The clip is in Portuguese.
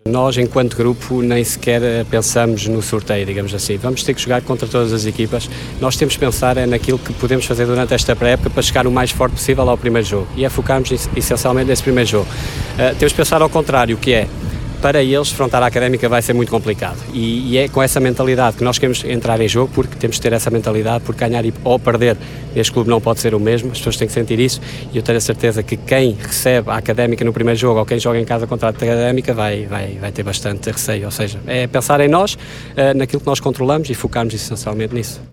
Nós, enquanto grupo, nem sequer pensamos no sorteio, digamos assim. Vamos ter que jogar contra todas as equipas. Nós temos que pensar naquilo que podemos fazer durante esta pré-época para chegar o mais forte possível ao primeiro jogo. E focarmos essencialmente nesse primeiro jogo. Temos que pensar ao contrário, que é, para eles, defrontar a Académica vai ser muito complicado. E é com essa mentalidade que nós queremos entrar em jogo, porque temos que ter essa mentalidade, porque ganhar ou perder este clube não pode ser o mesmo, as pessoas têm que sentir isso, e eu tenho a certeza que quem recebe a Académica no primeiro jogo, ou quem joga em casa contra a Académica, vai ter bastante receio. Ou seja, é pensar em nós, naquilo que nós controlamos e focarmos essencialmente nisso.